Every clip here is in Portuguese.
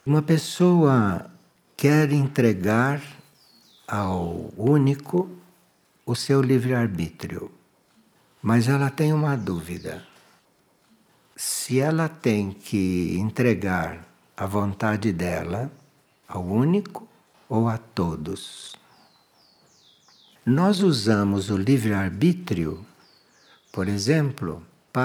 Uma pessoa quer entregar ao único o seu livre-arbítrio, mas ela tem uma dúvida. Se ela tem que entregar a vontade dela ao único ou a todos. Nós usamos o livre-arbítrio, por exemplo,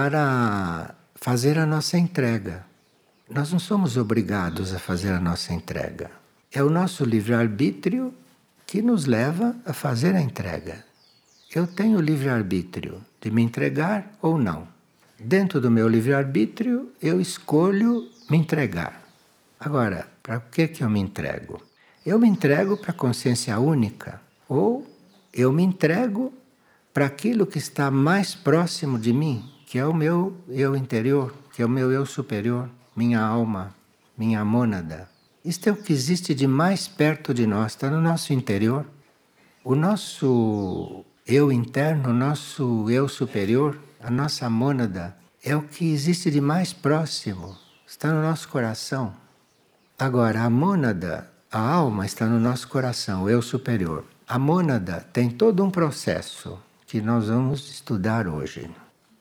para fazer a nossa entrega. Nós não somos obrigados a fazer a nossa entrega. É o nosso livre-arbítrio que nos leva a fazer a entrega. Eu tenho o livre-arbítrio de me entregar ou não. Dentro do meu livre-arbítrio, eu escolho me entregar. Agora, para que eu me entrego? Eu me entrego para a consciência única ou eu me entrego para aquilo que está mais próximo de mim, que é o meu eu interior, que é o meu eu superior, minha alma, minha mônada. Isto é o que existe de mais perto de nós, está no nosso interior. O nosso eu interno, o nosso eu superior, a nossa mônada, é o que existe de mais próximo, está no nosso coração. Agora, a mônada, a alma está no nosso coração, o eu superior. A mônada tem todo um processo que nós vamos estudar hoje.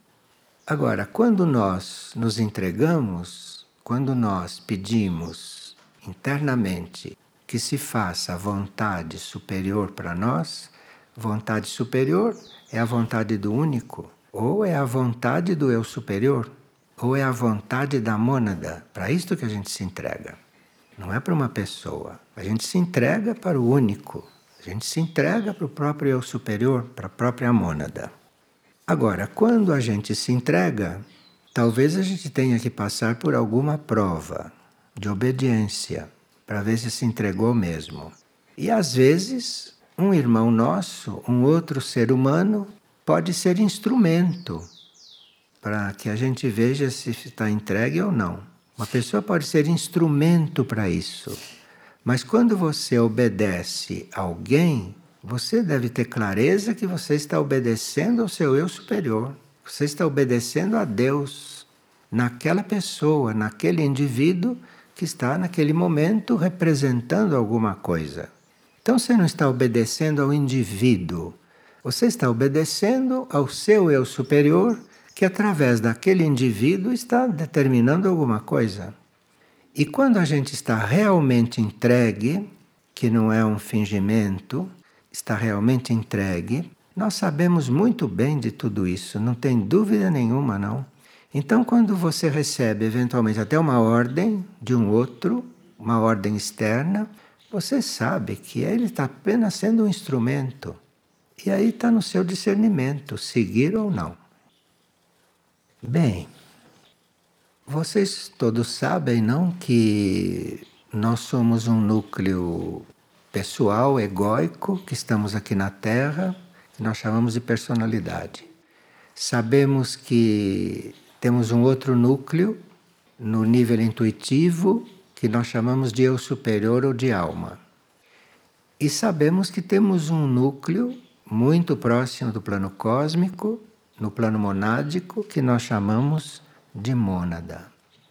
Agora, quando nós nos entregamos, quando nós pedimos internamente que se faça a vontade superior para nós, vontade superior é a vontade do único, ou é a vontade do eu superior, ou é a vontade da mônada. Para isto que a gente se entrega. Não é para uma pessoa. A gente se entrega para o único. A gente se entrega para o próprio eu superior, para a própria mônada. Agora, quando a gente se entrega, talvez a gente tenha que passar por alguma prova de obediência, para ver se entregou mesmo. E às vezes, um irmão nosso, um outro ser humano, pode ser instrumento para que a gente veja se está entregue ou não. Uma pessoa pode ser instrumento para isso. Mas quando você obedece a alguém, você deve ter clareza que você está obedecendo ao seu eu superior. Você está obedecendo a Deus, naquela pessoa, naquele indivíduo que está naquele momento representando alguma coisa. Então você não está obedecendo ao indivíduo, você está obedecendo ao seu eu superior, que através daquele indivíduo está determinando alguma coisa. E quando a gente está realmente entregue, que não é um fingimento, está realmente entregue, nós sabemos muito bem de tudo isso, não tem dúvida nenhuma, não. Então, quando você recebe eventualmente até uma ordem de um outro, uma ordem externa, você sabe que ele está apenas sendo um instrumento. E aí está no seu discernimento, seguir ou não. Bem, vocês todos sabem, não, que nós somos um núcleo pessoal, egóico, que estamos aqui na Terra, que nós chamamos de personalidade. Sabemos que temos um outro núcleo, no nível intuitivo, que nós chamamos de eu superior ou de alma. E sabemos que temos um núcleo muito próximo do plano cósmico, no plano monádico, que nós chamamos de mônada.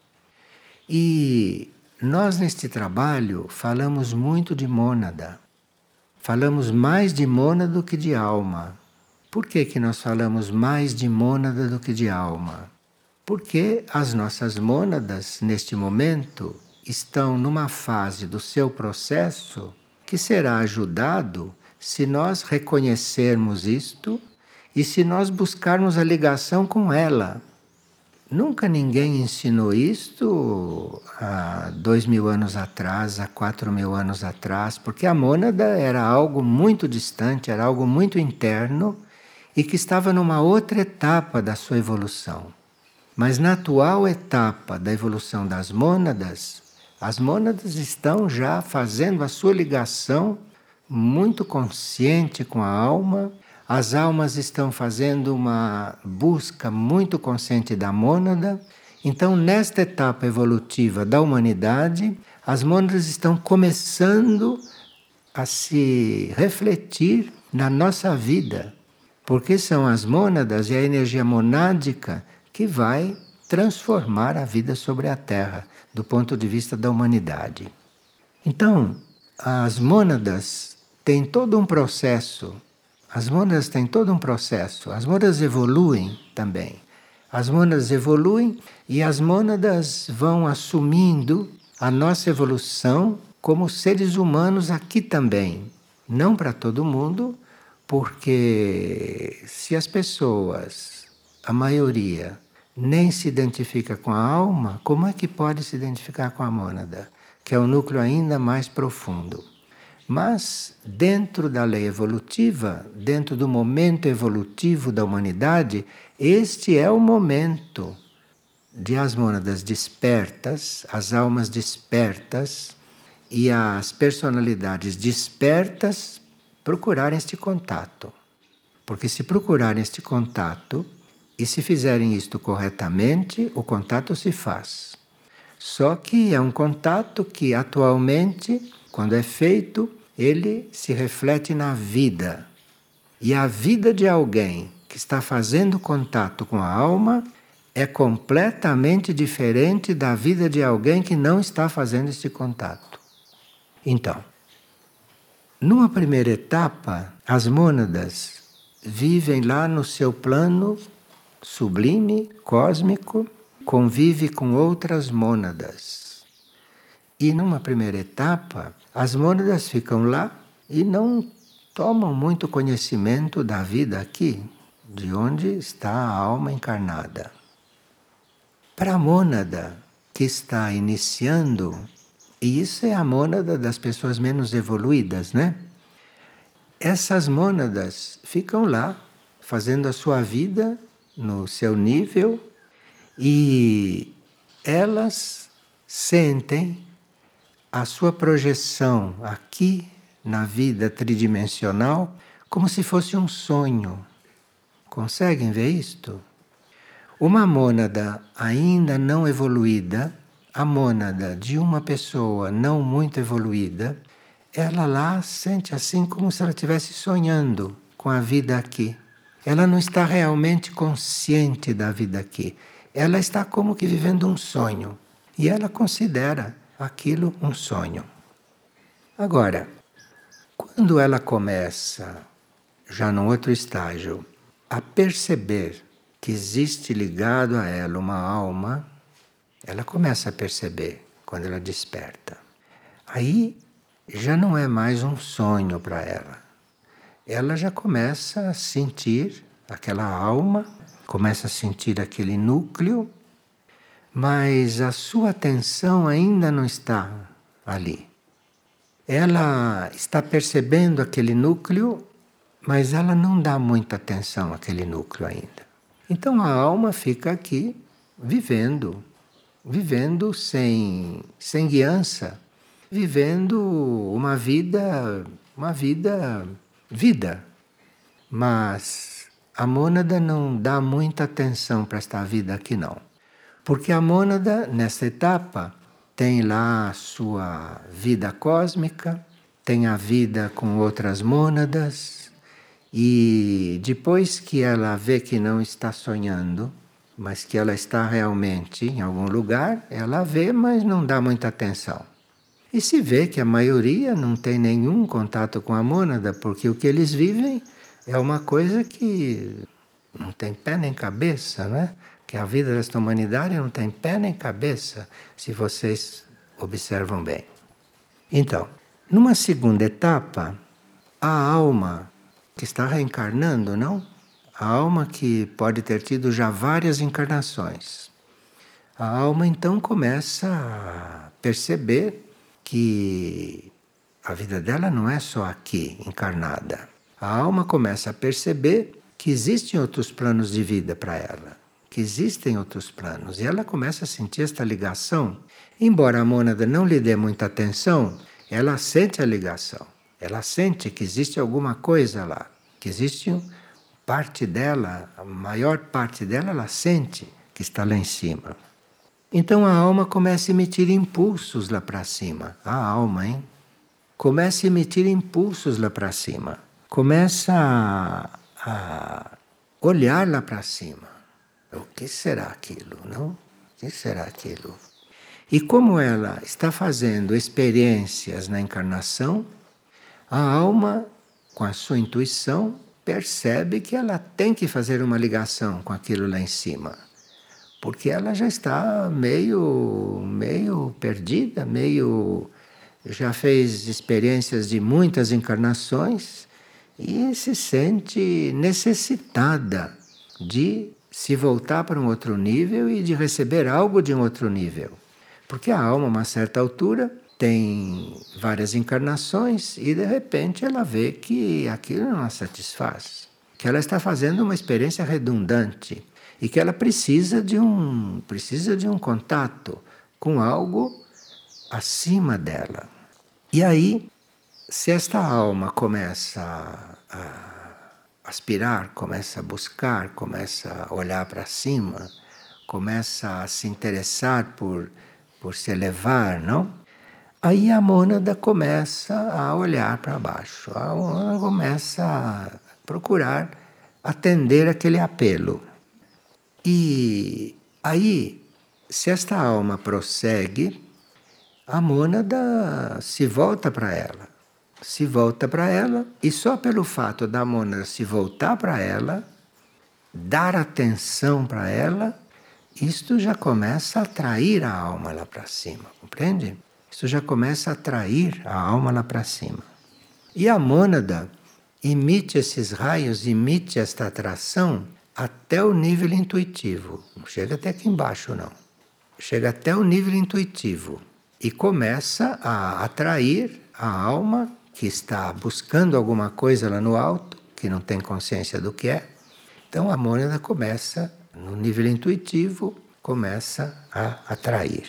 E nós neste trabalho falamos muito de mônada. Falamos mais de mônada do que de alma. Por que nós falamos mais de mônada do que de alma? Porque as nossas mônadas, neste momento, estão numa fase do seu processo que será ajudado se nós reconhecermos isto e se nós buscarmos a ligação com ela. Nunca ninguém ensinou isto há 2000 anos atrás, há 4000 anos atrás, porque a mônada era algo muito distante, era algo muito interno e que estava numa outra etapa da sua evolução. Mas na atual etapa da evolução das mônadas, as mônadas estão já fazendo a sua ligação muito consciente com a alma. As almas estão fazendo uma busca muito consciente da mônada. Então, nesta etapa evolutiva da humanidade, as mônadas estão começando a se refletir na nossa vida. Porque são as mônadas e a energia monádica que vai transformar a vida sobre a Terra, do ponto de vista da humanidade. Então, as mônadas têm todo um processo. As mônadas têm todo um processo. As mônadas evoluem também. As mônadas evoluem e as mônadas vão assumindo a nossa evolução como seres humanos aqui também. Não para todo mundo, porque se as pessoas, a maioria, nem se identifica com a alma, como é que pode se identificar com a mônada, que é um núcleo ainda mais profundo? Mas, dentro da lei evolutiva, dentro do momento evolutivo da humanidade, este é o momento de as mônadas despertas, as almas despertas e as personalidades despertas procurarem este contato. Porque se procurarem este contato e se fizerem isto corretamente, o contato se faz. Só que é um contato que atualmente, quando é feito, ele se reflete na vida. E a vida de alguém que está fazendo contato com a alma é completamente diferente da vida de alguém que não está fazendo este contato. Então, numa primeira etapa, as mônadas vivem lá no seu plano sublime, cósmico, convive com outras mônadas. E numa primeira etapa, as mônadas ficam lá e não tomam muito conhecimento da vida aqui, de onde está a alma encarnada. Para a mônada que está iniciando, e isso é a mônada das pessoas menos evoluídas, né? Essas mônadas ficam lá, fazendo a sua vida no seu nível, e elas sentem a sua projeção aqui na vida tridimensional como se fosse um sonho. Conseguem ver isto? Uma mônada ainda não evoluída, a mônada de uma pessoa não muito evoluída, ela lá sente assim como se ela estivesse sonhando com a vida aqui. Ela não está realmente consciente da vida aqui. Ela está como que vivendo um sonho. E ela considera aquilo um sonho. Agora, quando ela começa, já num outro estágio, a perceber que existe ligado a ela uma alma, ela começa a perceber quando ela desperta. Aí já não é mais um sonho para ela. Ela já começa a sentir aquela alma, começa a sentir aquele núcleo, mas a sua atenção ainda não está ali. Ela está percebendo aquele núcleo, mas ela não dá muita atenção àquele núcleo ainda. Então a alma fica aqui vivendo sem guiança, vivendo uma vida. Mas a mônada não dá muita atenção para esta vida aqui não. Porque a mônada, nessa etapa, tem lá a sua vida cósmica, tem a vida com outras mônadas, e depois que ela vê que não está sonhando, mas que ela está realmente em algum lugar, ela vê, mas não dá muita atenção. E se vê que a maioria não tem nenhum contato com a mônada, porque o que eles vivem é uma coisa que não tem pé nem cabeça, né? Que a vida desta humanidade não tem pé nem cabeça, se vocês observam bem. Então, numa segunda etapa, a alma que está reencarnando, não? A alma que pode ter tido já várias encarnações. A alma então começa a perceber que a vida dela não é só aqui, encarnada. A alma começa a perceber que existem outros planos de vida para ela, que existem outros planos, e ela começa a sentir esta ligação. Embora a mônada não lhe dê muita atenção, ela sente a ligação. Ela sente que existe alguma coisa lá, que existe parte dela, a maior parte dela, ela sente que está lá em cima. Então a alma começa a emitir impulsos lá para cima. A alma, hein? Começa a emitir impulsos lá para cima. Começa a olhar lá para cima. O que será aquilo, não? O que será aquilo? E como ela está fazendo experiências na encarnação, a alma, com a sua intuição, percebe que ela tem que fazer uma ligação com aquilo lá em cima. Porque ela já está meio perdida, já fez experiências de muitas encarnações e se sente necessitada de se voltar para um outro nível e de receber algo de um outro nível. Porque a alma, a uma certa altura, tem várias encarnações e de repente ela vê que aquilo não a satisfaz, que ela está fazendo uma experiência redundante e que ela precisa de um contato com algo acima dela. E aí, se esta alma começa a aspirar, começa a buscar, começa a olhar para cima, começa a se interessar por se elevar, não? Aí a mônada começa a olhar para baixo, a mônada começa a procurar atender aquele apelo. E aí, se esta alma prossegue, a mônada se volta para ela. Se volta para ela, e só pelo fato da mônada se voltar para ela, dar atenção para ela, isto já começa a atrair a alma lá para cima, compreende? Isso já começa a atrair a alma lá para cima. E a mônada emite esses raios, emite esta atração até o nível intuitivo. Não chega até aqui embaixo, não. Chega até o nível intuitivo e começa a atrair a alma que está buscando alguma coisa lá no alto, que não tem consciência do que é. Então a mônada começa, no nível intuitivo, começa a atrair.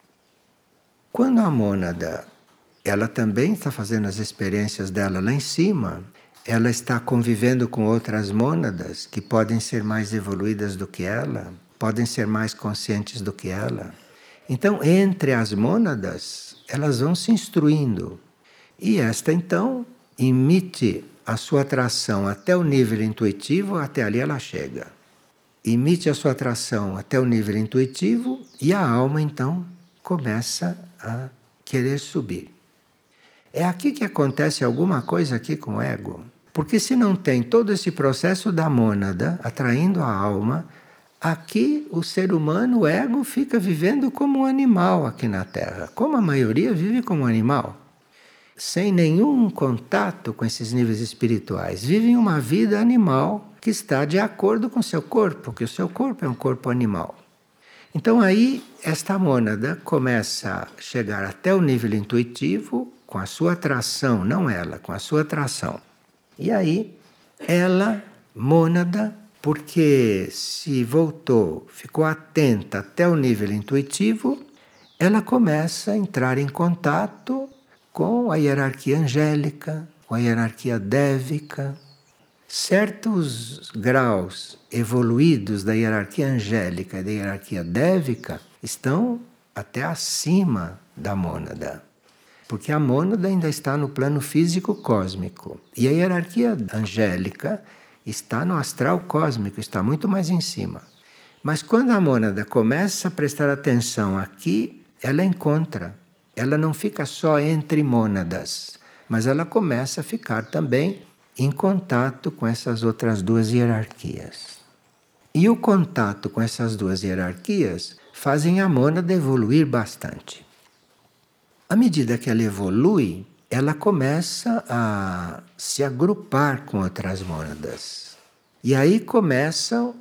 Quando a mônada, ela também está fazendo as experiências dela lá em cima, ela está convivendo com outras mônadas que podem ser mais evoluídas do que ela, podem ser mais conscientes do que ela. Então, entre as mônadas, elas vão se instruindo. E esta, então, emite a sua atração até o nível intuitivo, até ali ela chega. Emite a sua atração até o nível intuitivo e a alma, então, começa a querer subir. É aqui que acontece alguma coisa aqui com o ego. Porque se não tem todo esse processo da mônada atraindo a alma, aqui o ser humano, o ego, fica vivendo como um animal aqui na Terra. Como a maioria vive como um animal. Sem nenhum contato com esses níveis espirituais. Vivem uma vida animal que está de acordo com o seu corpo, que o seu corpo é um corpo animal. Então aí esta mônada começa a chegar até o nível intuitivo com a sua atração, não ela, com a sua atração. E aí ela, mônada, porque se voltou, ficou atenta até o nível intuitivo, ela começa a entrar em contato com a hierarquia angélica, com a hierarquia dévica. Certos graus evoluídos da hierarquia angélica e da hierarquia dévica estão até acima da mônada. Porque a mônada ainda está no plano físico cósmico. E a hierarquia angélica está no astral cósmico, está muito mais em cima. Mas quando a mônada começa a prestar atenção aqui, ela encontra. Ela não fica só entre mônadas, mas ela começa a ficar também em contato com essas outras duas hierarquias. E o contato com essas duas hierarquias fazem a mônada evoluir bastante. À medida que ela evolui, ela começa a se agrupar com outras mônadas. E aí começa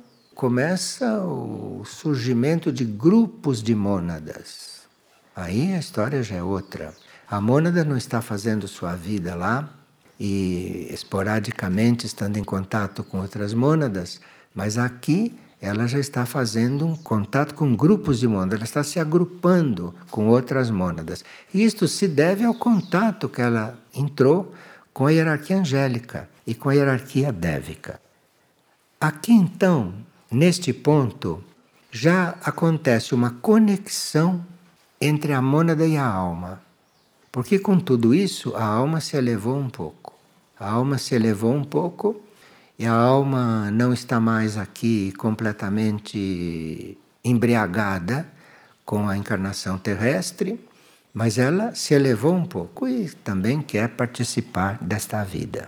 o surgimento de grupos de mônadas. Aí a história já é outra. A mônada não está fazendo sua vida lá e esporadicamente estando em contato com outras mônadas, mas aqui ela já está fazendo um contato com grupos de mônadas, ela está se agrupando com outras mônadas. E isto se deve ao contato que ela entrou com a hierarquia angélica e com a hierarquia dévica. Aqui então, neste ponto, já acontece uma conexão entre a mônada e a alma. Porque com tudo isso, a alma se elevou um pouco. A alma se elevou um pouco e a alma não está mais aqui completamente embriagada com a encarnação terrestre, mas ela se elevou um pouco e também quer participar desta vida.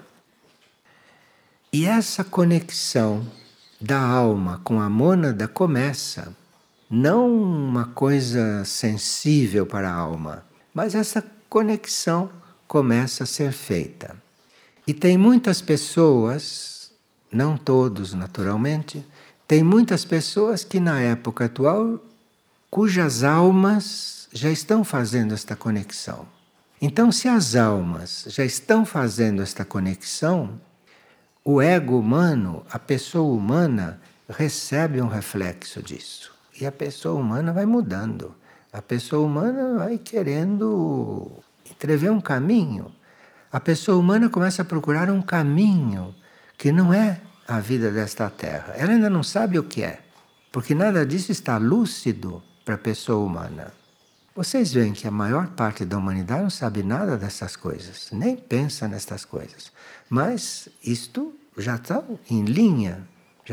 E essa conexão da alma com a mônada começa, não uma coisa sensível para a alma, mas essa conexão começa a ser feita. E tem muitas pessoas, não todos naturalmente, tem muitas pessoas que na época atual, cujas almas já estão fazendo esta conexão. Então, se as almas já estão fazendo esta conexão, o ego humano, a pessoa humana, recebe um reflexo disso. E a pessoa humana vai mudando. A pessoa humana vai querendo entrever um caminho. A pessoa humana começa a procurar um caminho que não é a vida desta terra. Ela ainda não sabe o que é, porque nada disso está lúcido para a pessoa humana. Vocês veem que a maior parte da humanidade não sabe nada dessas coisas, nem pensa nestas coisas. Mas isto já está em linha,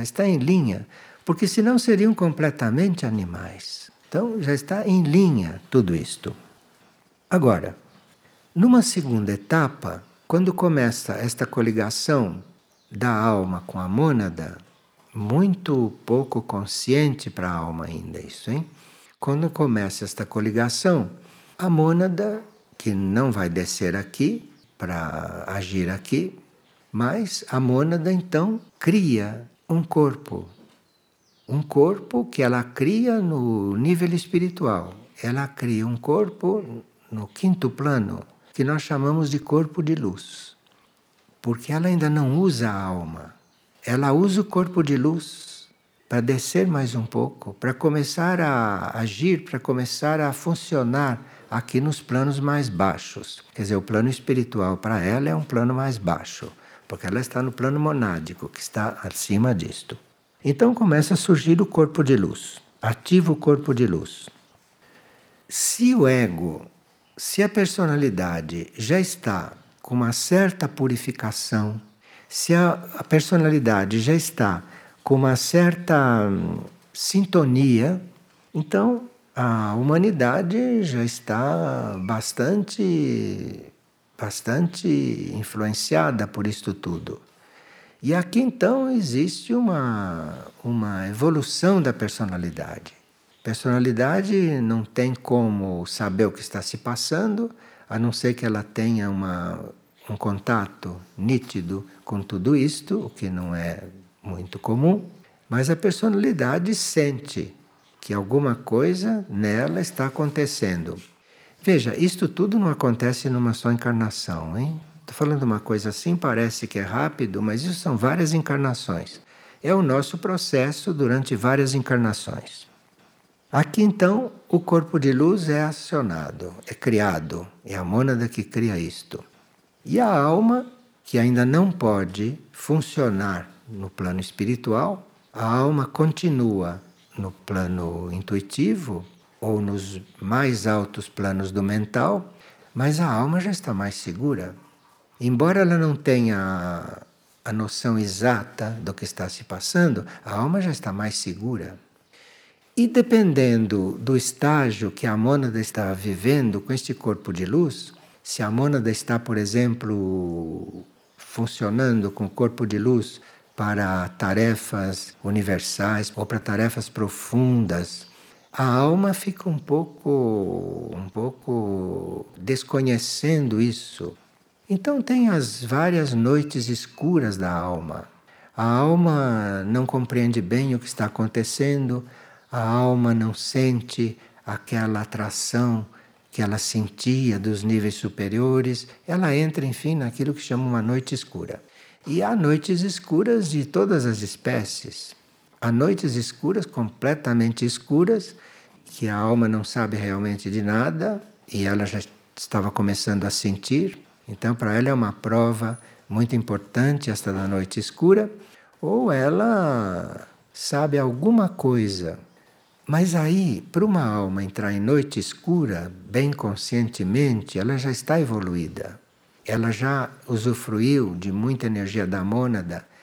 porque senão seriam completamente animais. Então já está em linha tudo isto. Agora, numa segunda etapa, quando começa esta coligação da alma com a mônada, muito pouco consciente para a alma ainda isso, hein? Quando começa esta coligação, a mônada, que não vai descer aqui para agir aqui, mas a mônada então cria um corpo. Um corpo que ela cria no nível espiritual. Ela cria um corpo no quinto plano, que nós chamamos de corpo de luz. Porque ela ainda não usa a alma. Ela usa o corpo de luz para descer mais um pouco, para começar a agir, para começar a funcionar aqui nos planos mais baixos. Quer dizer, o plano espiritual para ela é um plano mais baixo, porque ela está no plano monádico, que está acima disto. Então começa a surgir o corpo de luz, ativa o corpo de luz. Se o ego, se a personalidade já está com uma certa purificação, se a personalidade já está com uma certa sintonia, então a humanidade já está bastante influenciada por isto tudo. E aqui então existe uma evolução da personalidade. Personalidade não tem como saber o que está se passando, a não ser que ela tenha um contato nítido com tudo isto, o que não é muito comum, mas a personalidade sente que alguma coisa nela está acontecendo. Veja, isto tudo não acontece numa só encarnação, hein? Estou falando uma coisa assim, parece que é rápido, mas isso são várias encarnações. É o nosso processo durante várias encarnações. Aqui então o corpo de luz é acionado, é criado, é a mônada que cria isto. E a alma, que ainda não pode funcionar no plano espiritual, a alma continua no plano intuitivo ou nos mais altos planos do mental, mas a alma já está mais segura. Embora ela não tenha a noção exata do que está se passando, a alma já está mais segura. E dependendo do estágio que a mônada está vivendo com este corpo de luz, se a mônada está, por exemplo, funcionando com o corpo de luz para tarefas universais ou para tarefas profundas, a alma fica um pouco desconhecendo isso. Então tem as várias noites escuras da alma. A alma não compreende bem o que está acontecendo, a alma não sente aquela atração que ela sentia dos níveis superiores, ela entra, enfim, naquilo que chama uma noite escura. E há noites escuras de todas as espécies. Há noites escuras, completamente escuras, que a alma não sabe realmente de nada e ela já estava começando a sentir. Então, para ela é uma prova muito importante esta da noite escura, ou ela sabe alguma coisa. Mas aí, para uma alma entrar em noite escura, bem conscientemente, ela já está evoluída. Ela já usufruiu de muita energia da mônada.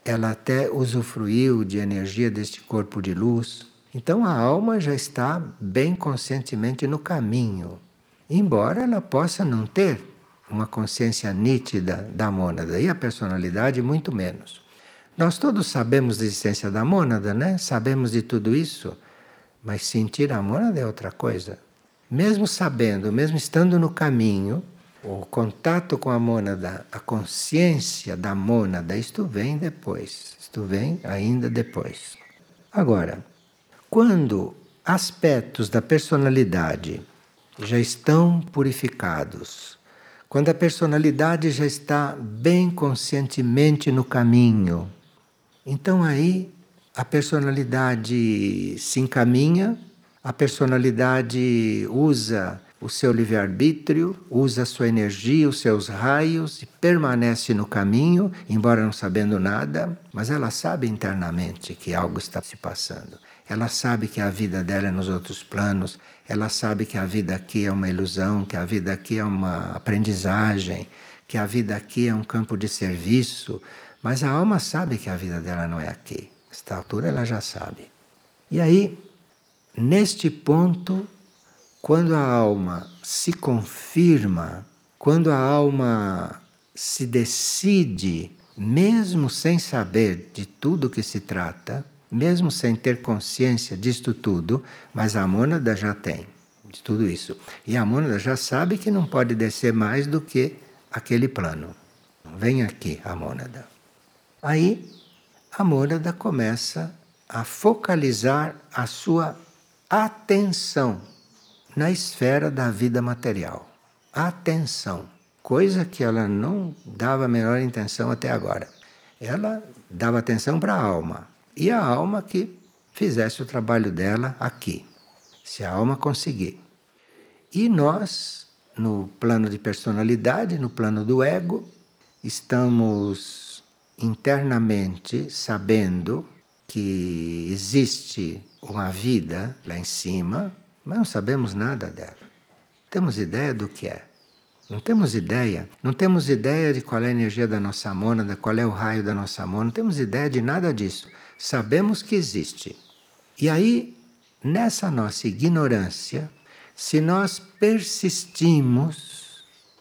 ela até usufruiu de energia deste corpo de luz. Então a alma já está bem conscientemente no caminho, embora ela possa não ter uma consciência nítida da mônada, e a personalidade muito menos. Nós todos sabemos da existência da mônada, né? Sabemos de tudo isso, mas sentir a mônada é outra coisa. Mesmo sabendo, mesmo estando no caminho, o contato com a mônada, a consciência da mônada, isto vem depois, isto vem ainda depois. Agora, quando aspectos da personalidade já estão purificados, quando a personalidade já está bem conscientemente no caminho, então aí a personalidade se encaminha, a personalidade usa o seu livre-arbítrio, usa a sua energia, os seus raios e permanece no caminho, embora não sabendo nada, mas ela sabe internamente que algo está se passando. Ela sabe que a vida dela é nos outros planos, ela sabe que a vida aqui é uma ilusão, que a vida aqui é uma aprendizagem, que a vida aqui é um campo de serviço, mas a alma sabe que a vida dela não é aqui. Nesta altura ela já sabe. E aí, neste ponto, quando a alma se confirma, quando a alma se decide, mesmo sem saber de tudo que se trata, mesmo sem ter consciência disto tudo, mas a mônada já tem de tudo isso. E a mônada já sabe que não pode descer mais do que aquele plano. Vem aqui a mônada. Aí a mônada começa a focalizar a sua atenção na esfera da vida material. Atenção, coisa que ela não dava a menor intenção até agora. Ela dava atenção para a alma, e a alma que fizesse o trabalho dela aqui, se a alma conseguir. E nós, no plano de personalidade, no plano do ego, estamos internamente sabendo que existe uma vida lá em cima, mas não sabemos nada dela. Temos ideia do que é. Não temos ideia. Não temos ideia de qual é a energia da nossa mônada, qual é o raio da nossa mônada. Não temos ideia de nada disso. Sabemos que existe. E aí, nessa nossa ignorância, se nós persistimos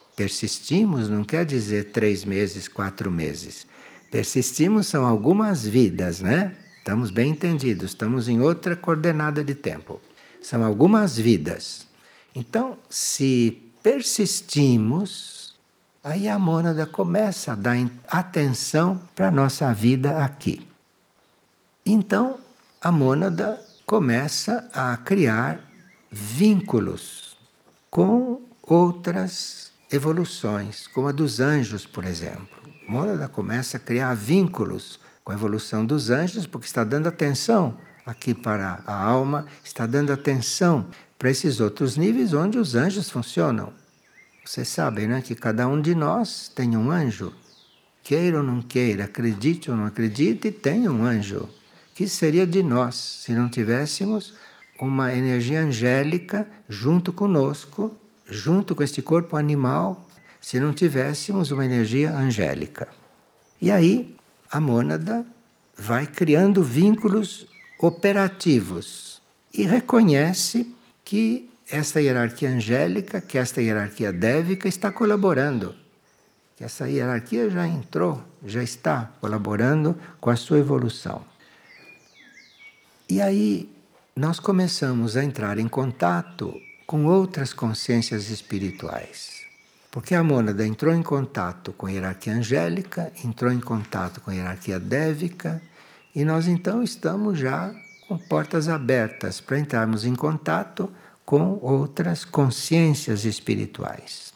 não quer dizer 3 meses, 4 meses. Persistimos são algumas vidas, né? Estamos bem entendidos, estamos em outra coordenada de tempo. São algumas vidas. Então, se persistimos, aí a mônada começa a dar atenção para a nossa vida aqui. Então, a mônada começa a criar vínculos com outras evoluções, como a dos anjos, por exemplo. A mônada começa a criar vínculos com a evolução dos anjos, porque está dando atenção aqui para a alma, está dando atenção para esses outros níveis onde os anjos funcionam. Vocês sabem, né, que cada um de nós tem um anjo. Queira ou não queira, acredite ou não acredite, tem um anjo. Que seria de nós se não tivéssemos uma energia angélica junto conosco, junto com este corpo animal, se não tivéssemos uma energia angélica. E aí a mônada vai criando vínculos operativos e reconhece que essa hierarquia angélica, que esta hierarquia dévica está colaborando. Que essa hierarquia já entrou, já está colaborando com a sua evolução. E aí nós começamos a entrar em contato com outras consciências espirituais. Porque a mônada entrou em contato com a hierarquia angélica, entrou em contato com a hierarquia dévica, e nós então estamos já com portas abertas para entrarmos em contato com outras consciências espirituais.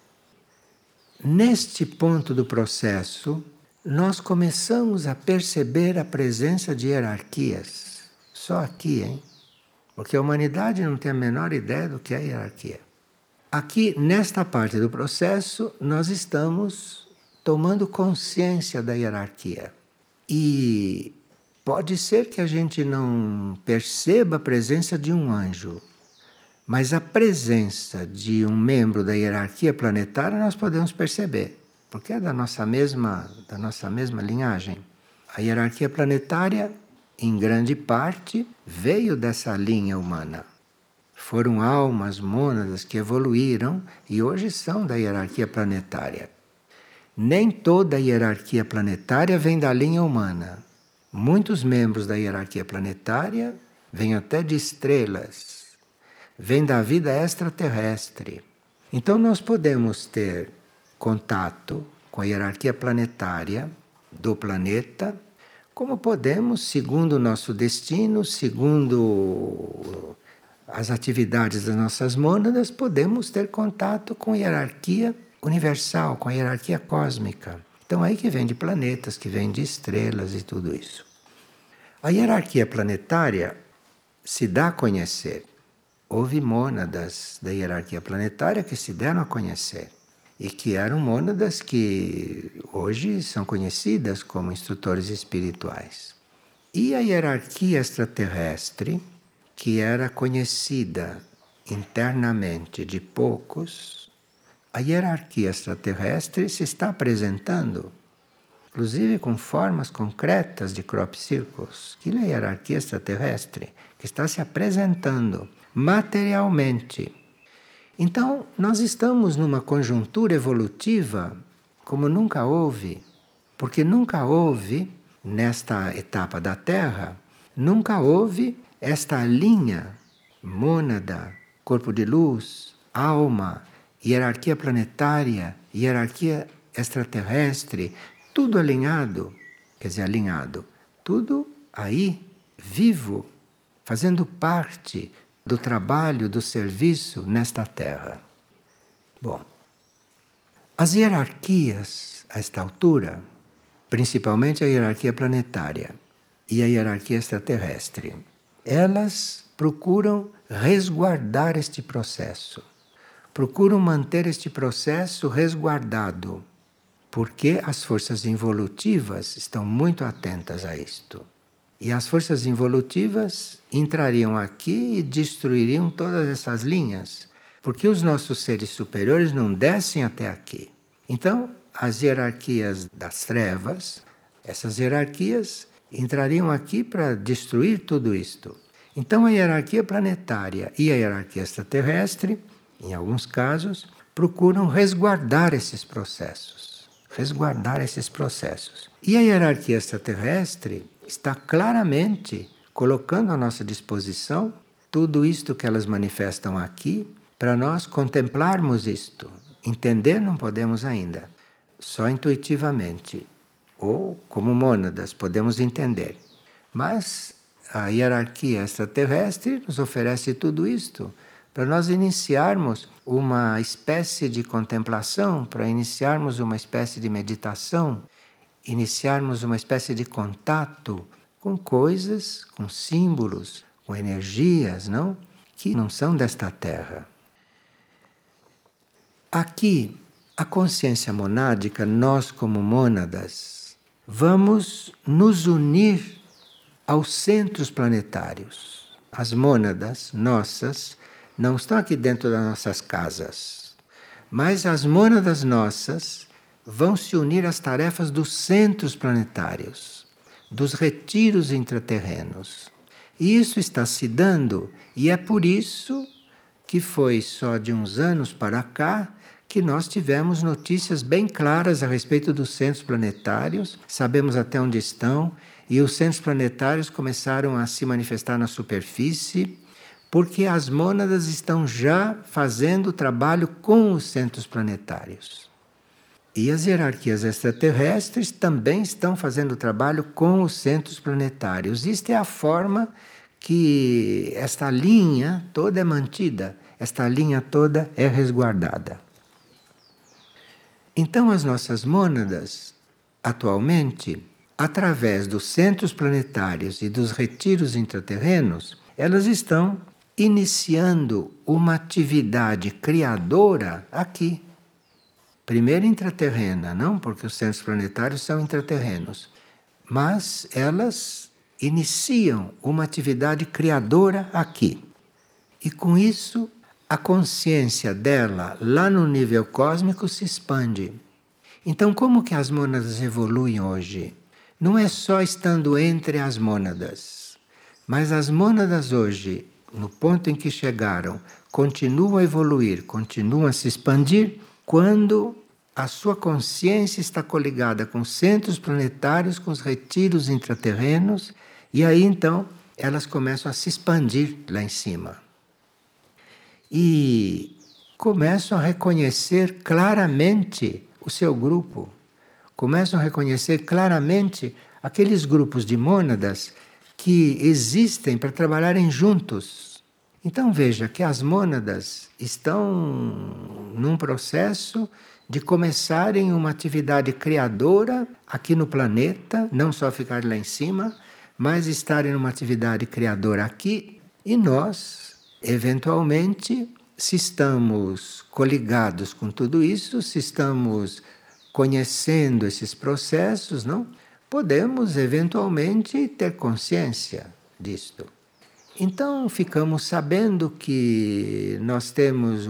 Neste ponto do processo, nós começamos a perceber a presença de hierarquias. Só aqui, hein? Porque a humanidade não tem a menor ideia do que é hierarquia. Aqui, nesta parte do processo, nós estamos tomando consciência da hierarquia. E pode ser que a gente não perceba a presença de um anjo, mas a presença de um membro da hierarquia planetária nós podemos perceber, porque é da nossa mesma linhagem. A hierarquia planetária, em grande parte, veio dessa linha humana. Foram almas, mônadas que evoluíram e hoje são da hierarquia planetária. Nem toda a hierarquia planetária vem da linha humana. Muitos membros da hierarquia planetária vêm até de estrelas, vêm da vida extraterrestre. Então nós podemos ter contato com a hierarquia planetária do planeta, como podemos, segundo o nosso destino, segundo as atividades das nossas mônadas, podemos ter contato com a hierarquia universal, com a hierarquia cósmica. Então aí que vem de planetas, que vem de estrelas e tudo isso. A hierarquia planetária se dá a conhecer. Houve mônadas da hierarquia planetária que se deram a conhecer. E que eram mônadas que hoje são conhecidas como instrutores espirituais. E a hierarquia extraterrestre, que era conhecida internamente de poucos, a hierarquia extraterrestre se está apresentando, inclusive com formas concretas de crop circles. Aquilo é a hierarquia extraterrestre, que está se apresentando materialmente. Então, nós estamos numa conjuntura evolutiva como nunca houve, porque nunca houve, nesta etapa da Terra, nunca houve esta linha, mônada, corpo de luz, alma, hierarquia planetária, hierarquia extraterrestre, tudo alinhado, quer dizer, alinhado, tudo aí, vivo, fazendo parte do trabalho, do serviço nesta Terra. Bom, as hierarquias, a esta altura, principalmente a hierarquia planetária e a hierarquia extraterrestre, elas procuram resguardar este processo. Procuram manter este processo resguardado, porque as forças involutivas estão muito atentas a isto. E as forças involutivas entrariam aqui e destruiriam todas essas linhas, porque os nossos seres superiores não descem até aqui. Então, as hierarquias das trevas, essas hierarquias entrariam aqui para destruir tudo isto. Então, a hierarquia planetária e a hierarquia extraterrestre, em alguns casos, procuram resguardar esses processos. Resguardar esses processos. E a hierarquia extraterrestre está claramente colocando à nossa disposição tudo isto que elas manifestam aqui para nós contemplarmos isto. Entender não podemos ainda, só intuitivamente, ou como mônadas podemos entender. Mas a hierarquia extraterrestre nos oferece tudo isto para nós iniciarmos uma espécie de contemplação, para iniciarmos uma espécie de meditação, iniciarmos uma espécie de contato com coisas, com símbolos, com energias, não? Que não são desta Terra. Aqui, a consciência monádica, nós como mônadas, vamos nos unir aos centros planetários. As mônadas nossas não estão aqui dentro das nossas casas, mas as mônadas nossas vão se unir às tarefas dos centros planetários, dos retiros intraterrenos. E isso está se dando, e é por isso que foi só de uns anos para cá que nós tivemos notícias bem claras a respeito dos centros planetários, sabemos até onde estão, e os centros planetários começaram a se manifestar na superfície, porque as mônadas estão já fazendo o trabalho com os centros planetários. E as hierarquias extraterrestres também estão fazendo o trabalho com os centros planetários. Isto é a forma que esta linha toda é mantida, esta linha toda é resguardada. Então as nossas mônadas, atualmente, através dos centros planetários e dos retiros intraterrenos, elas estão iniciando uma atividade criadora aqui. Primeiro intraterrena, não porque os centros planetários são intraterrenos, mas elas iniciam uma atividade criadora aqui. E com isso, a consciência dela lá no nível cósmico se expande. Então, como que as mônadas evoluem hoje? não é só estando entre as mônadas, mas as mônadas hoje, no ponto em que chegaram, continuam a evoluir, continuam a se expandir, quando a sua consciência está coligada com centros planetários, com os retiros intraterrenos, e aí então elas começam a se expandir lá em cima. E começam a reconhecer claramente o seu grupo, começam a reconhecer claramente aqueles grupos de mônadas que existem para trabalharem juntos. Então veja que as mônadas estão num processo de começarem uma atividade criadora aqui no planeta, não só ficar lá em cima, mas estarem numa atividade criadora aqui, e nós, eventualmente, se estamos coligados com tudo isso, se estamos conhecendo esses processos, não? Podemos eventualmente ter consciência disto. Então ficamos sabendo que nós temos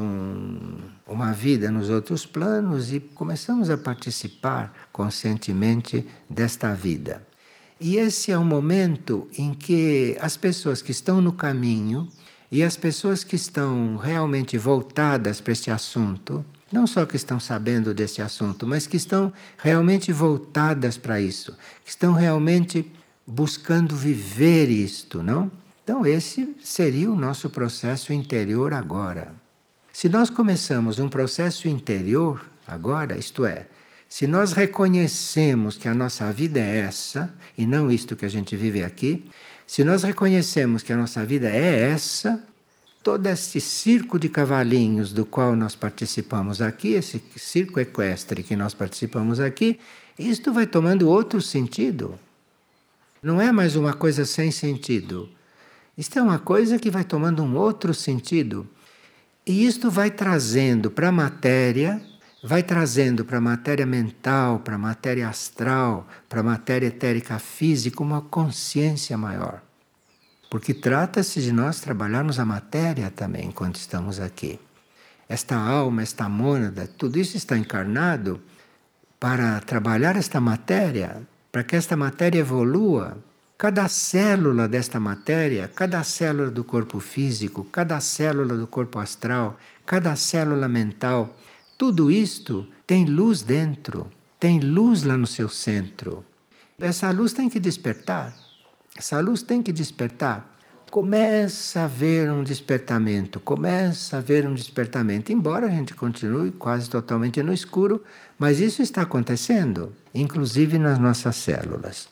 uma vida nos outros planos e começamos a participar conscientemente desta vida. E esse é um momento em que as pessoas que estão no caminho e as pessoas que estão realmente voltadas para este assunto, não só que estão sabendo desse assunto, mas que estão realmente voltadas para isso, que estão realmente buscando viver isto, não? Então esse seria o nosso processo interior agora. Se nós começamos um processo interior agora, isto é, se nós reconhecemos que a nossa vida é essa, e não isto que a gente vive aqui, se nós reconhecemos que a nossa vida é essa, todo esse circo de cavalinhos do qual nós participamos aqui, esse circo equestre que nós participamos aqui, isto vai tomando outro sentido. Não é mais uma coisa sem sentido. Isto é uma coisa que vai tomando um outro sentido. E isto vai trazendo para a matéria, vai trazendo para a matéria mental, para a matéria astral, para a matéria etérica física, uma consciência maior. Porque trata-se de nós trabalharmos a matéria também enquanto estamos aqui. Esta alma, esta mônada, tudo isso está encarnado para trabalhar esta matéria, para que esta matéria evolua. Cada célula desta matéria, cada célula do corpo físico, cada célula do corpo astral, cada célula mental, tudo isto tem luz dentro, tem luz lá no seu centro. Essa luz tem que despertar. Essa luz tem que despertar. Começa a haver um despertamento, começa a haver um despertamento. Embora a gente continue quase totalmente no escuro, mas isso está acontecendo, inclusive nas nossas células.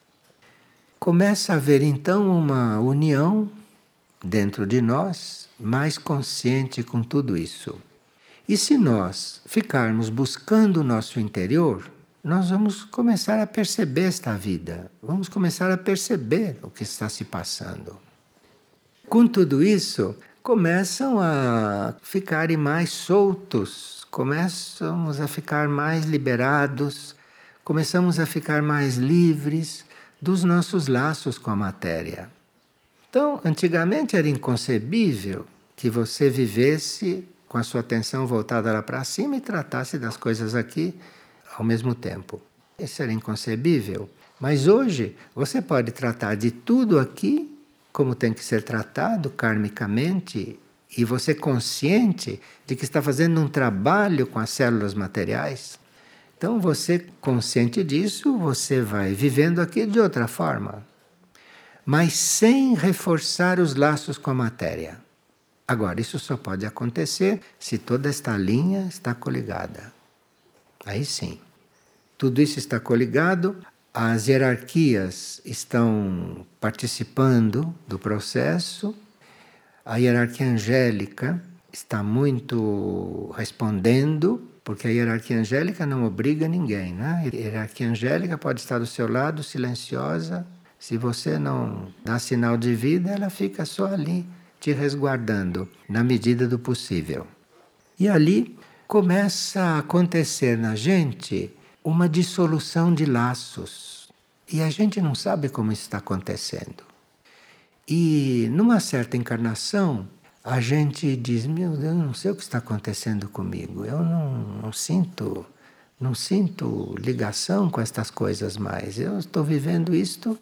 Começa a haver então uma união dentro de nós, mais consciente com tudo isso. E se nós ficarmos buscando o nosso interior, nós vamos começar a perceber esta vida, vamos começar a perceber o que está se passando. Com tudo isso, começam a ficarem mais soltos, começamos a ficar mais liberados, começamos a ficar mais livres dos nossos laços com a matéria. Então, antigamente era inconcebível que você vivesse com a sua atenção voltada lá para cima e tratasse das coisas aqui ao mesmo tempo. Isso era inconcebível. Mas hoje você pode tratar de tudo aqui como tem que ser tratado karmicamente e você consciente de que está fazendo um trabalho com as células materiais. Então você consciente disso, você vai vivendo aqui de outra forma, mas sem reforçar os laços com a matéria. Agora, isso só pode acontecer se toda esta linha está coligada. Aí sim. Tudo isso está coligado, as hierarquias estão participando do processo, a hierarquia angélica está muito respondendo, porque a hierarquia angélica não obriga ninguém, né? A hierarquia angélica pode estar do seu lado, silenciosa. Se você não dá sinal de vida, ela fica só ali, te resguardando, na medida do possível. E ali começa a acontecer na gente uma dissolução de laços. E a gente não sabe como isso está acontecendo. E numa certa encarnação, a gente diz, meu Deus, eu não sei o que está acontecendo comigo. Eu não sinto Não sinto ligação com estas coisas mais. Eu estou vivendo isto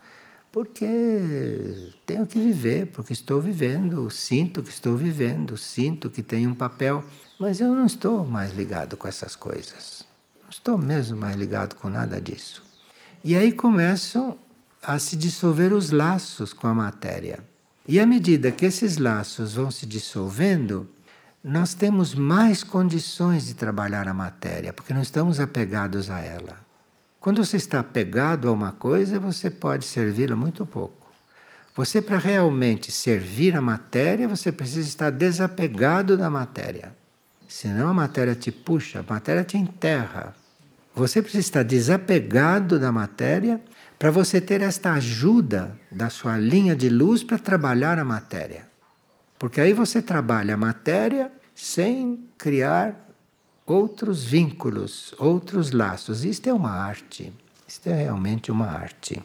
porque tenho que viver, porque estou vivendo, sinto que estou vivendo, sinto que tenho um papel, mas eu não estou mais ligado com essas coisas. Não estou mesmo mais ligado com nada disso. E aí começam a se dissolver os laços com a matéria. E à medida que esses laços vão se dissolvendo, nós temos mais condições de trabalhar a matéria, porque não estamos apegados a ela. Quando você está apegado a uma coisa, você pode servi-la muito pouco. Você, para realmente servir a matéria, você precisa estar desapegado da matéria. Senão a matéria te puxa, a matéria te enterra. Você precisa estar desapegado da matéria para você ter esta ajuda da sua linha de luz para trabalhar a matéria. Porque aí você trabalha a matéria sem criar outros vínculos, outros laços. Isto é uma arte. Isto é realmente uma arte.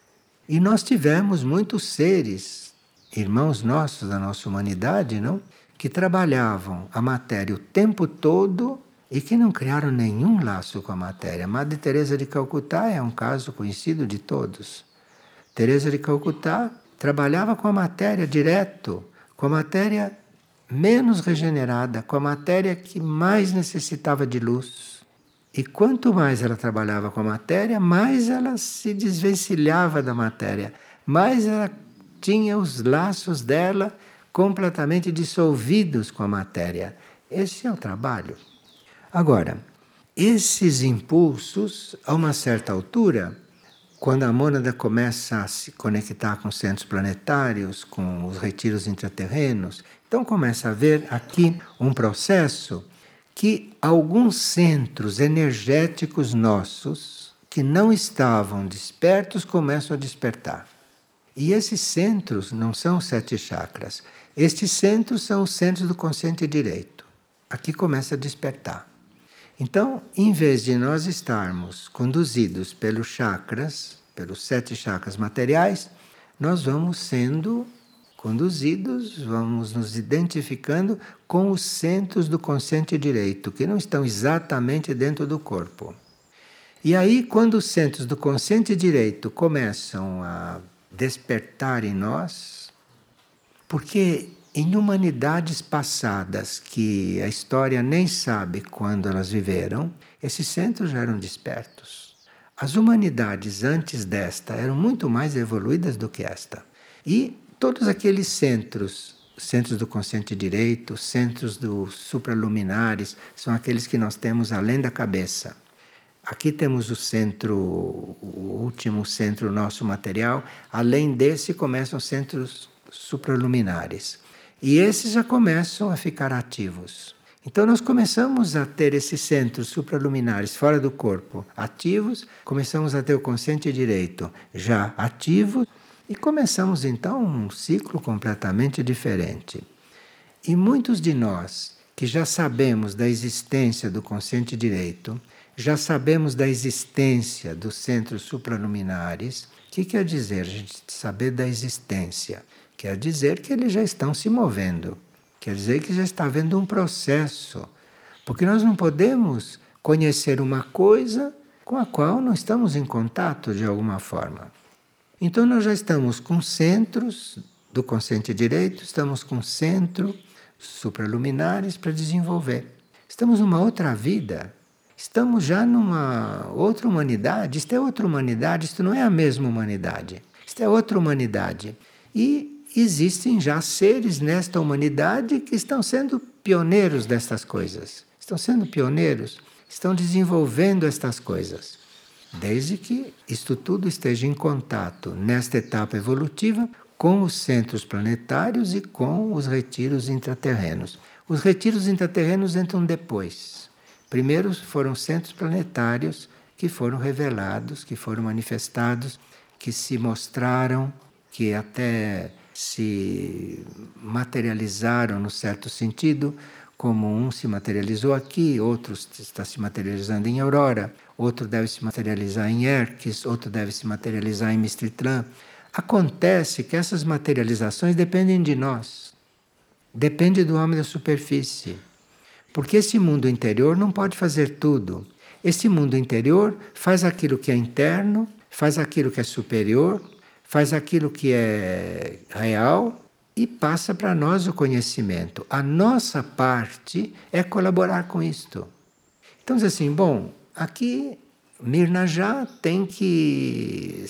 E nós tivemos muitos seres, irmãos nossos da nossa humanidade, não? Que trabalhavam a matéria o tempo todo e que não criaram nenhum laço com a matéria. A Madre Teresa de Calcutá é um caso conhecido de todos. Teresa de Calcutá trabalhava com a matéria direto, com a matéria menos regenerada, com a matéria que mais necessitava de luz. E quanto mais ela trabalhava com a matéria, mais ela se desvencilhava da matéria, mais ela tinha os laços dela completamente dissolvidos com a matéria. Esse é o trabalho. Agora, esses impulsos, a uma certa altura, quando a mônada começa a se conectar com os centros planetários, com os retiros intraterrenos, então começa a haver aqui um processo que alguns centros energéticos nossos, que não estavam despertos, começam a despertar. E esses centros não são os 7 chakras. Estes centros são os centros do consciente direito. Aqui começa a despertar. Então, em vez de nós estarmos conduzidos pelos chakras, pelos 7 chakras materiais, nós vamos sendo conduzidos, vamos nos identificando com os centros do consciente direito, que não estão exatamente dentro do corpo. E aí, quando os centros do consciente direito começam a despertar em nós, porque em humanidades passadas que a história nem sabe quando elas viveram, esses centros já eram despertos. As humanidades antes desta eram muito mais evoluídas do que esta. E todos aqueles centros, centros do consciente direito, centros dos supraluminares, são aqueles que nós temos além da cabeça. Aqui temos o centro, o último centro nosso material. Além desse começam os centros supraluminares. E esses já começam a ficar ativos. Então nós começamos a ter esses centros supraluminares fora do corpo ativos, começamos a ter o consciente direito já ativo e começamos então um ciclo completamente diferente. E muitos de nós que já sabemos da existência do consciente direito, já sabemos da existência dos centros supraluminares. O que quer dizer a gente saber da existência? Quer dizer que eles já estão se movendo. Quer dizer que já está havendo um processo. Porque nós não podemos conhecer uma coisa com a qual não estamos em contato de alguma forma. Então nós já estamos com centros do consciente direito, estamos com centros supraluminares para desenvolver. Estamos numa outra vida. Estamos já numa outra humanidade. Isto é outra humanidade, isto não é a mesma humanidade. Isto é outra humanidade. E existem já seres nesta humanidade que estão sendo pioneiros destas coisas. Estão sendo pioneiros, estão desenvolvendo estas coisas. Desde que isto tudo esteja em contato, nesta etapa evolutiva, com os centros planetários e com os retiros intraterrenos. Os retiros intraterrenos entram depois. Primeiro foram centros planetários que foram revelados, que foram manifestados, que se mostraram, que até se materializaram no certo sentido, como um se materializou aqui, outro está se materializando em Aurora, outro deve se materializar em Erques, outro deve se materializar em Mistritlã. Acontece que essas materializações dependem de nós, depende do homem da superfície, porque esse mundo interior não pode fazer tudo. Este mundo interior faz aquilo que é interno, faz aquilo que é superior, faz aquilo que é real e passa para nós o conhecimento. A nossa parte é colaborar com isto. Então diz assim, bom, aqui Mirna já tem que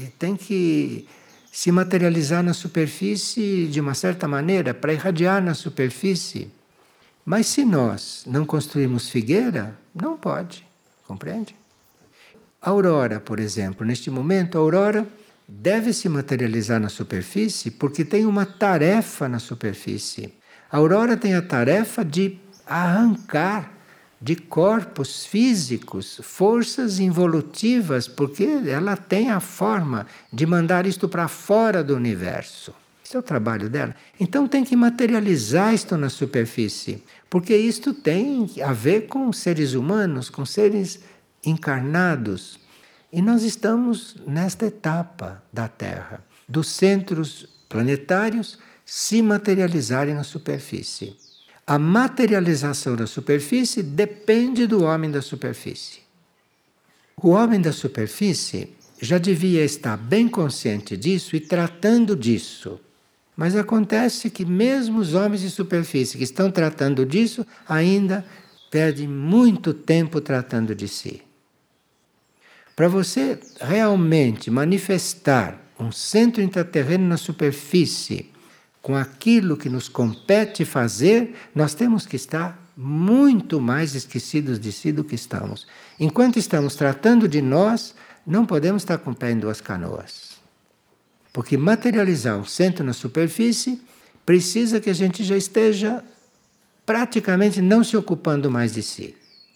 se materializar na superfície de uma certa maneira, para irradiar na superfície. Mas se nós não construirmos figueira, não pode, compreende? A aurora, por exemplo, neste momento, a aurora deve se materializar na superfície porque tem uma tarefa na superfície. A aurora tem a tarefa de arrancar de corpos físicos forças involutivas, porque ela tem a forma de mandar isto para fora do universo. Esse é o trabalho dela. Então tem que materializar isto na superfície, porque isto tem a ver com seres humanos, com seres encarnados. E nós estamos nesta etapa da Terra, dos centros planetários se materializarem na superfície. A materialização da superfície depende do homem da superfície. O homem da superfície já devia estar bem consciente disso e tratando disso. Mas acontece que mesmo os homens de superfície que estão tratando disso ainda perdem muito tempo tratando de si. Para você realmente manifestar um centro intraterreno na superfície, com aquilo que nos compete fazer, nós temos que estar muito mais esquecidos de si do que estamos. Enquanto estamos tratando de nós, não podemos estar com o pé em duas canoas. Porque materializar um centro na superfície precisa que a gente já esteja praticamente não se ocupando mais de si.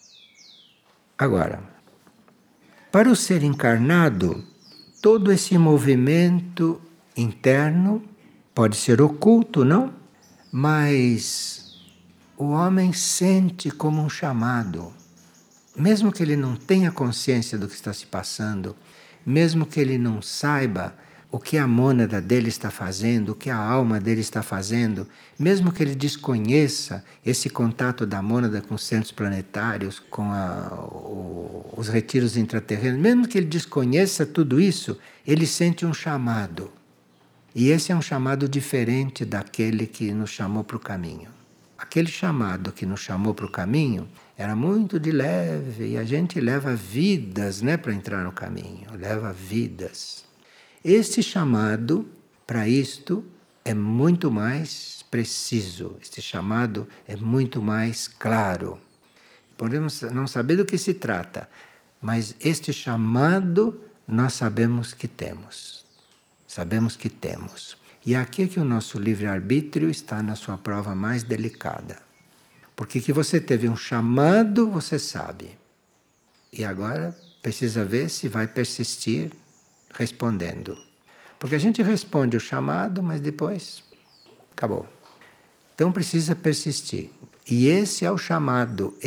Agora, para o ser encarnado, todo esse movimento interno pode ser oculto, não? Mas o homem sente como um chamado. Mesmo que ele não tenha consciência do que está se passando, mesmo que ele não saiba o que a mônada dele está fazendo, o que a alma dele está fazendo, mesmo que ele desconheça esse contato da mônada com os centros planetários, com os retiros intraterrenos, mesmo que ele desconheça tudo isso, ele sente um chamado. E esse é um chamado diferente daquele que nos chamou para o caminho. Aquele chamado que nos chamou para o caminho era muito de leve, e a gente leva vidas, para entrar no caminho, leva vidas. Este chamado para isto é muito mais preciso, este chamado é muito mais claro. Podemos não saber do que se trata, mas este chamado nós sabemos que temos. Sabemos que temos. E aqui é que o nosso livre-arbítrio está na sua prova mais delicada. Porque que você teve um chamado, você sabe. E agora precisa ver se vai persistir respondendo. Porque a gente responde o chamado, mas depois acabou. Então precisa persistir. E esse é o chamado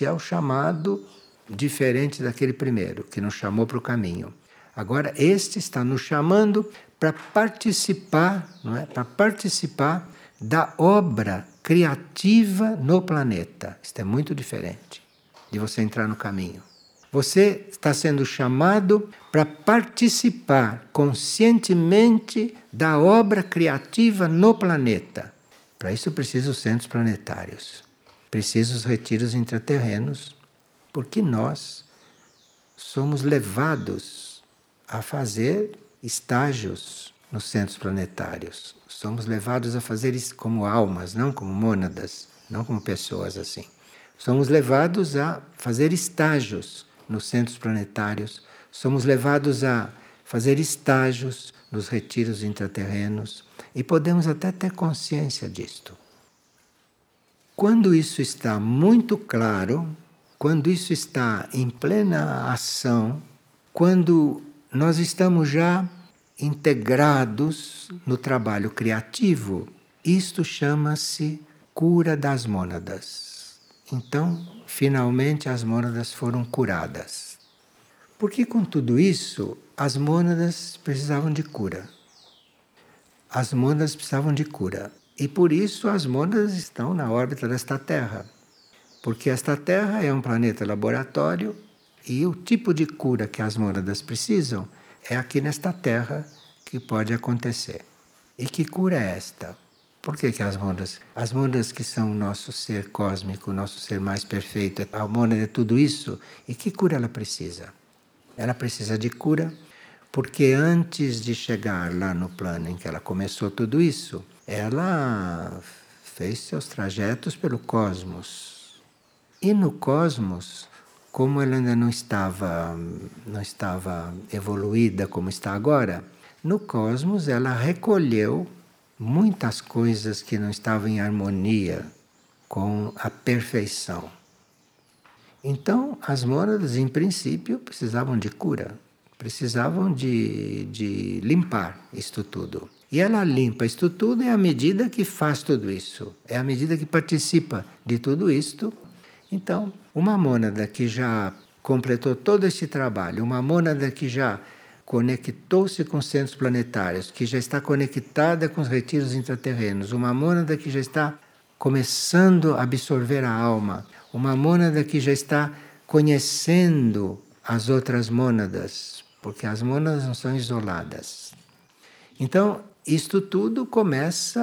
diferente daquele primeiro, que nos chamou para o caminho. Agora este está nos chamando para participar, para participar da obra criativa no planeta. Isto é muito diferente de você entrar no caminho. Você está sendo chamado para participar conscientemente da obra criativa no planeta. Para isso precisa os centros planetários, precisa os retiros intraterrenos, porque nós somos levados a fazer estágios nos centros planetários. Somos levados a fazer isso como almas, não como mônadas, não como pessoas assim. Somos levados a fazer estágios nos centros planetários. Somos levados a fazer estágios nos retiros intraterrenos e podemos até ter consciência disto. Quando isso está muito claro, quando isso está em plena ação, quando nós estamos já integrados no trabalho criativo, isto chama-se cura das mônadas. Então, finalmente as mônadas foram curadas. Porque com tudo isso, as mônadas precisavam de cura. As mônadas precisavam de cura. E por isso as mônadas estão na órbita desta Terra. Porque esta Terra é um planeta laboratório E o tipo de cura que as mônadas precisam é aqui nesta Terra que pode acontecer. E que cura é esta? Por que as mônadas? As mônadas que são o nosso ser cósmico, o nosso ser mais perfeito, a mônada é tudo isso. E que cura ela precisa? Ela precisa de cura porque antes de chegar lá no plano em que ela começou tudo isso, ela fez seus trajetos pelo cosmos. E no cosmos, como ela ainda não estava evoluída como está agora, no cosmos ela recolheu muitas coisas que não estavam em harmonia com a perfeição. Então, as mônadas, em princípio, precisavam de cura, precisavam de limpar isto tudo. E ela limpa isto tudo é à medida que faz tudo isso, é à medida que participa de tudo isto. Então, uma mônada que já completou todo esse trabalho, uma mônada que já conectou-se com os centros planetários, que já está conectada com os retiros intraterrenos, uma mônada que já está começando a absorver a alma, uma mônada que já está conhecendo as outras mônadas, porque as mônadas não são isoladas. Então, isto tudo começa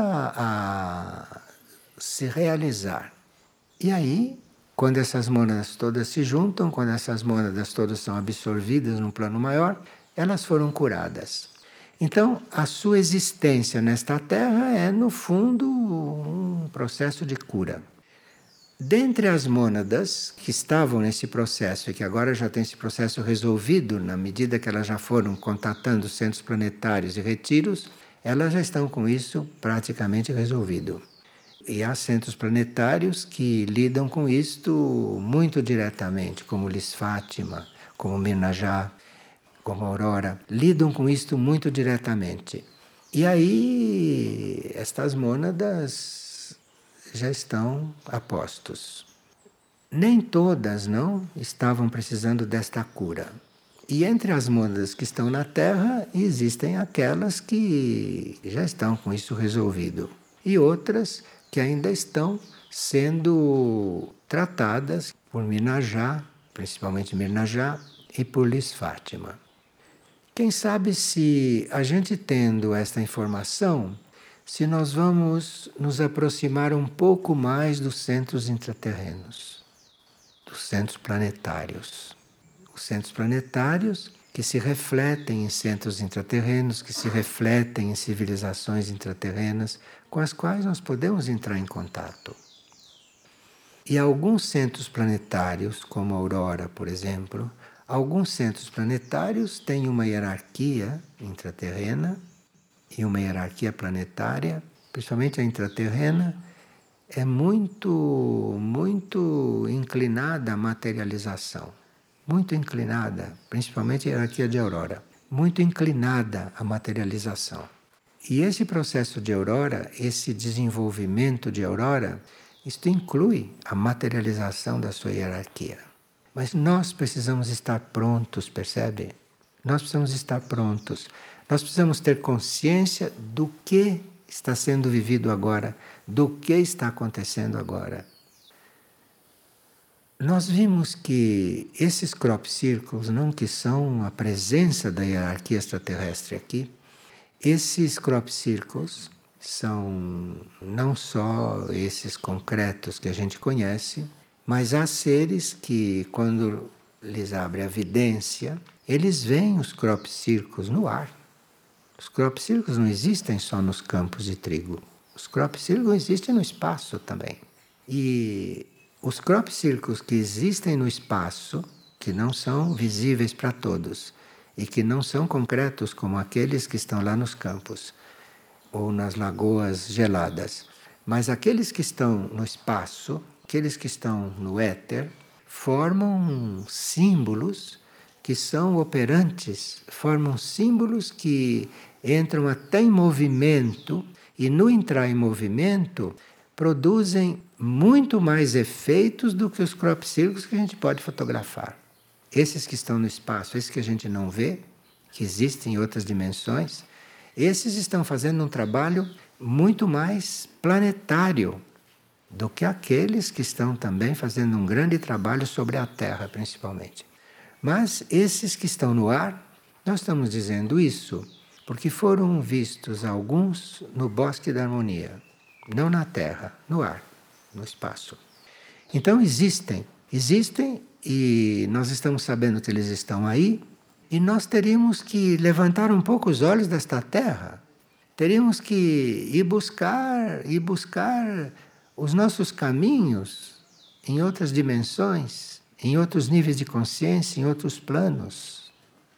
a se realizar. E aí, quando essas mônadas todas se juntam, quando essas mônadas todas são absorvidas num plano maior, elas foram curadas. Então, a sua existência nesta Terra é, no fundo, um processo de cura. Dentre as mônadas que estavam nesse processo e que agora já tem esse processo resolvido, na medida que elas já foram contatando centros planetários e retiros, elas já estão com isso praticamente resolvido. E há centros planetários que lidam com isto muito diretamente, como Lis Fátima, como Mirnajá, como Aurora, lidam com isto muito diretamente. E aí, estas mônadas já estão a postos. Nem todas, não, estavam precisando desta cura. E entre as mônadas que estão na Terra, existem aquelas que já estão com isso resolvido. E outras que ainda estão sendo tratadas por Mirnajá, principalmente Mirnajá, e por Lis Fátima. Quem sabe se a gente tendo esta informação, se nós vamos nos aproximar um pouco mais dos centros intraterrenos, dos centros planetários. Os centros planetários que se refletem em centros intraterrenos, que se refletem em civilizações intraterrenas, com as quais nós podemos entrar em contato. E alguns centros planetários, como a Aurora, por exemplo, alguns centros planetários têm uma hierarquia intraterrena e uma hierarquia planetária, principalmente a intraterrena, é muito inclinada à materialização. Muito inclinada, principalmente a hierarquia de Aurora, muito inclinada à materialização. E esse processo de Aurora, esse desenvolvimento de Aurora, isto inclui a materialização da sua hierarquia. Mas nós precisamos estar prontos, percebe? Nós precisamos estar prontos. Nós precisamos ter consciência do que está sendo vivido agora, do que está acontecendo agora. Nós vimos que esses crop circles, não que são a presença da hierarquia extraterrestre aqui, esses crop circles são não só esses concretos que a gente conhece, mas há seres que, quando lhes abre a vidência, eles veem os crop circles no ar. Os crop circles não existem só nos campos de trigo. Os crop circles existem no espaço também. E os crop circles que existem no espaço, que não são visíveis para todos e que não são concretos como aqueles que estão lá nos campos ou nas lagoas geladas, mas aqueles que estão no espaço, aqueles que estão no éter, formam símbolos que são operantes, formam símbolos que entram até em movimento e no entrar em movimento produzem muito mais efeitos do que os crop circles que a gente pode fotografar. Esses que estão no espaço, esses que a gente não vê, que existem em outras dimensões, esses estão fazendo um trabalho muito mais planetário do que aqueles que estão também fazendo um grande trabalho sobre a Terra, principalmente. Mas esses que estão no ar, nós estamos dizendo isso porque foram vistos alguns no bosque da harmonia, não na Terra, no ar, no espaço. Então existem e nós estamos sabendo que eles estão aí e nós teríamos que levantar um pouco os olhos desta Terra. Teríamos que ir buscar os nossos caminhos em outras dimensões, em outros níveis de consciência, em outros planos.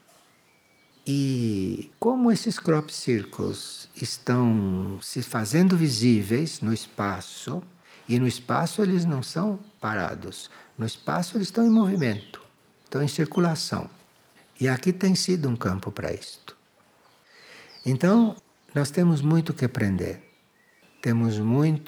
E como esses crop circles estão se fazendo visíveis no espaço, e no espaço eles não são parados, no espaço eles estão em movimento, estão em circulação. E aqui tem sido um campo para isto. Então, nós temos muito que aprender, temos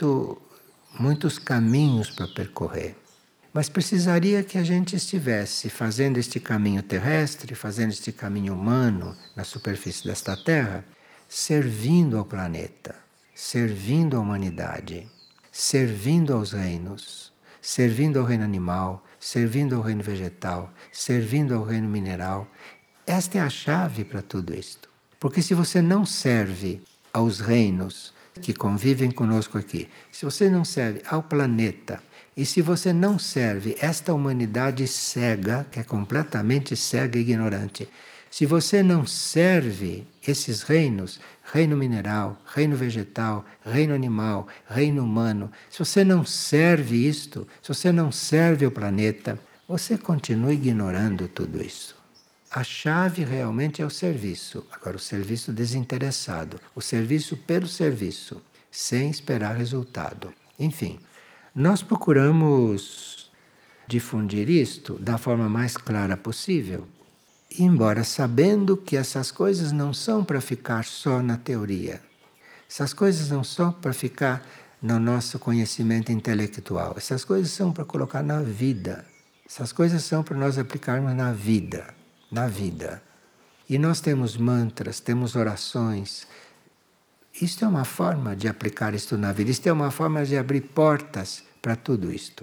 muitos caminhos para percorrer. Mas precisaria que a gente estivesse fazendo este caminho terrestre, fazendo este caminho humano na superfície desta Terra, servindo ao planeta, servindo à humanidade, servindo aos reinos, servindo ao reino animal, servindo ao reino vegetal, servindo ao reino mineral. Esta é a chave para tudo isto. Porque se você não serve aos reinos que convivem conosco aqui, se você não serve ao planeta, e se você não serve esta humanidade cega, que é completamente cega e ignorante, se você não serve esses reinos, reino mineral, reino vegetal, reino animal, reino humano, se você não serve isto, se você não serve o planeta, você continua ignorando tudo isso. A chave realmente é o serviço. Agora, o serviço desinteressado, o serviço pelo serviço, sem esperar resultado. Enfim, nós procuramos difundir isto da forma mais clara possível, embora sabendo que essas coisas não são para ficar só na teoria. Essas coisas não são para ficar no nosso conhecimento intelectual. Essas coisas são para colocar na vida. Essas coisas são para nós aplicarmos na vida. Na vida. E nós temos mantras, temos orações. Isto é uma forma de aplicar isto na vida. Isto é uma forma de abrir portas para tudo isto.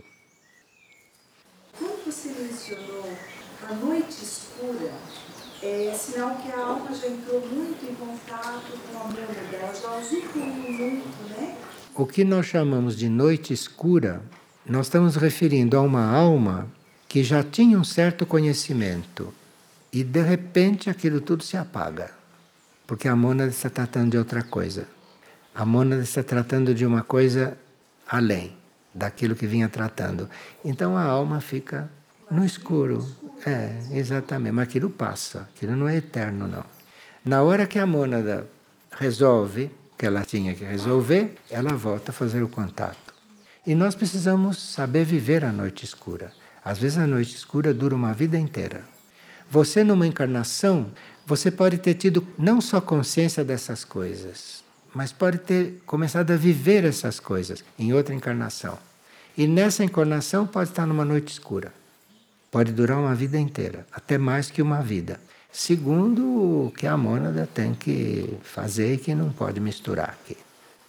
Quando você mencionou a noite escura, é sinal que a alma já entrou muito em contato com a mãe dela, já usufruiu muito, né? O que nós chamamos de noite escura, nós estamos referindo a uma alma que já tinha um certo conhecimento. E de repente aquilo tudo se apaga. Porque a mônada está tratando de outra coisa. A mônada está tratando de uma coisa além daquilo que vinha tratando. Então a alma fica no escuro. É, exatamente. Mas aquilo passa. Aquilo não é eterno, não. Na hora que a mônada resolve o que ela tinha que resolver, ela volta a fazer o contato. E nós precisamos saber viver a noite escura. Às vezes a noite escura dura uma vida inteira. Você numa encarnação, você pode ter tido não só consciência dessas coisas, mas pode ter começado a viver essas coisas em outra encarnação. E nessa encarnação pode estar numa noite escura. Pode durar uma vida inteira, até mais que uma vida. Segundo o que a mônada tem que fazer e que não pode misturar aqui.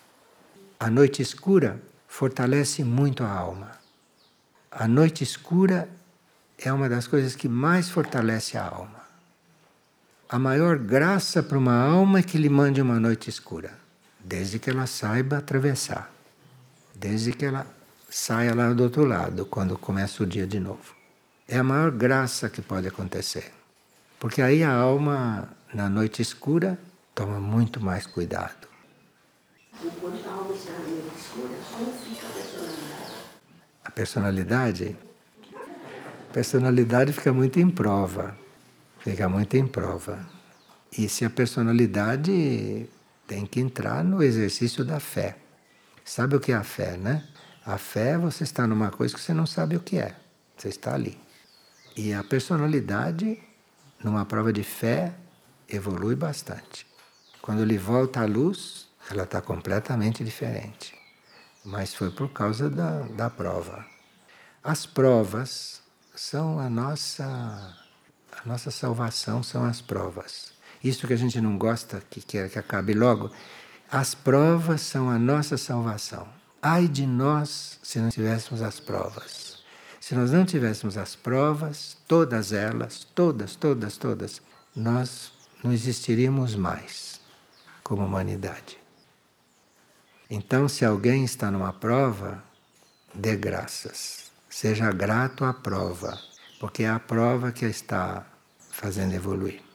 A noite escura fortalece muito a alma. A noite escura é uma das coisas que mais fortalece a alma. A maior graça para uma alma é que lhe mande uma noite escura, desde que ela saiba atravessar, desde que ela saia lá do outro lado, quando começa o dia de novo. É a maior graça que pode acontecer, porque aí a alma, na noite escura, toma muito mais cuidado. Enquanto a alma está na noite escura, como fica a personalidade? A personalidade? A personalidade fica muito em prova. Fica muito em prova. E se a personalidade tem que entrar no exercício da fé. Sabe o que é a fé, né? A fé é você estar numa coisa que você não sabe o que é. Você está ali. E a personalidade, numa prova de fé, evolui bastante. Quando ele volta à luz, ela está completamente diferente. Mas foi por causa da prova. As provas são a nossa salvação, são as provas. Isso que a gente não gosta, que quer que acabe logo, as provas são a nossa salvação. Ai de nós se não tivéssemos as provas. Se nós não tivéssemos as provas, todas elas, todas, nós não existiríamos mais como humanidade. Então, se alguém está numa prova, dê graças. Seja grato à prova, porque é a prova que a está fazendo evoluir.